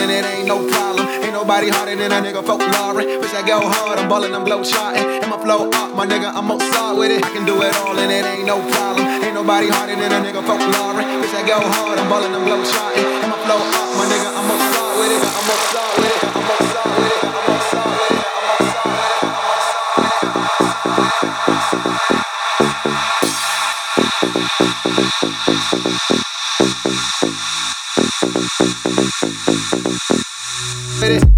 and it ain't no problem. Ain't nobody harder than a nigga folklore. Wish I go hard, I'm ballin', I'm blow charting. And my flow up, my nigga, I'm Mozart with it. I can do it all and it ain't no problem. Ain't nobody harder than a nigga folklore. Wish I go hard, I'm ballin', I'm blow charting. And my flow up, my nigga, I'm Mozart with it. I'm Mozart with it. I'm Mozart with it. I'm Mozart with it. With it.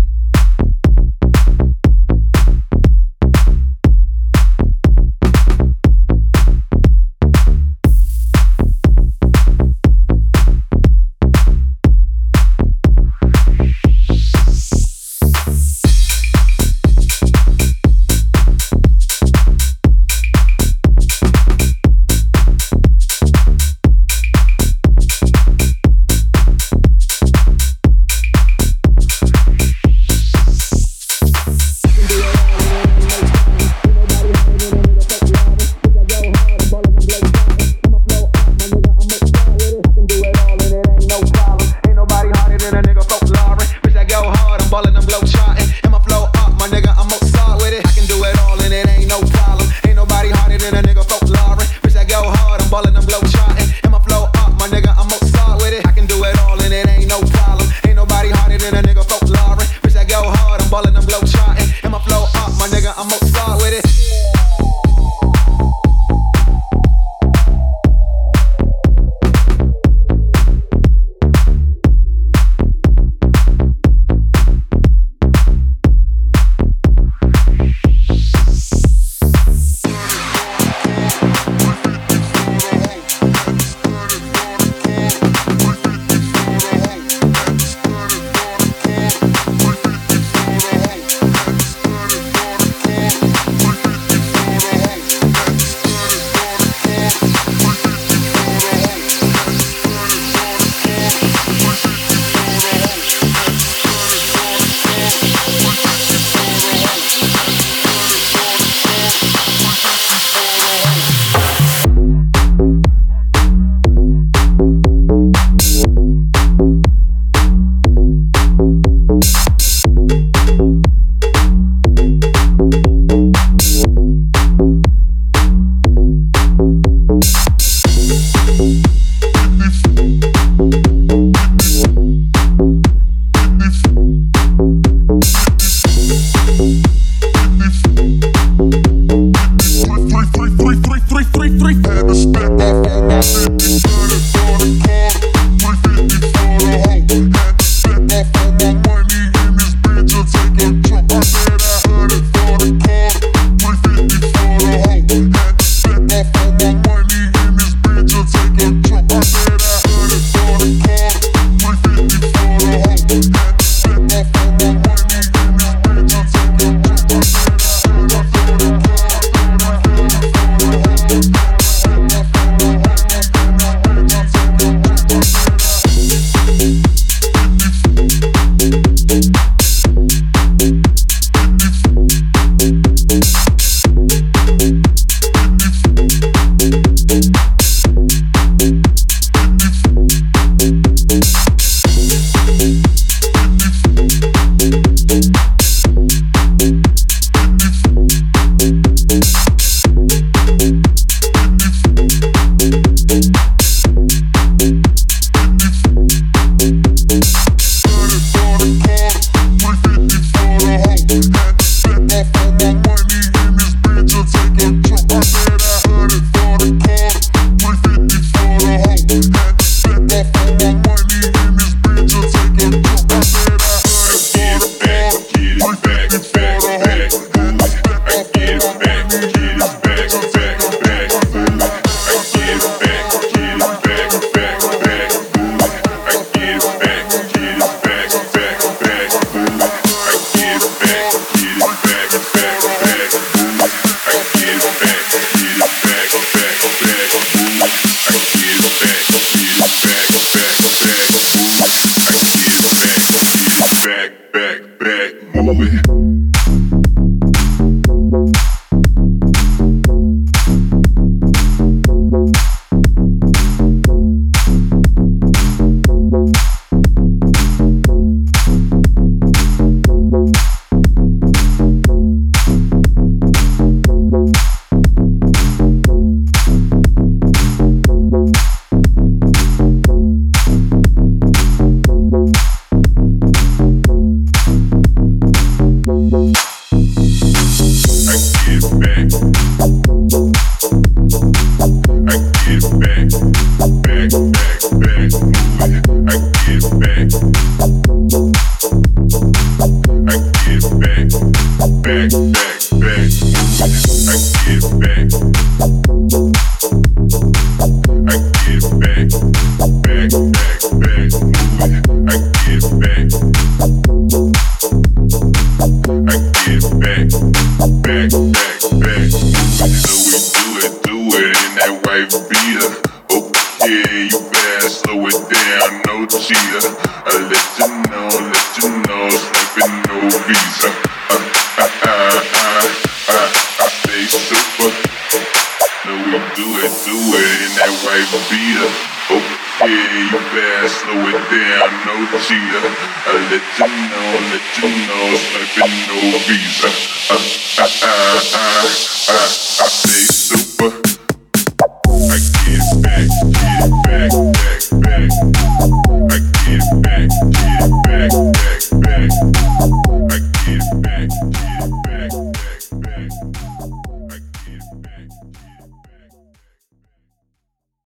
I stay super.